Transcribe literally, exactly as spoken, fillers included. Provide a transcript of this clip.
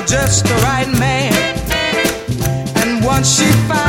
just the right man. And once she finds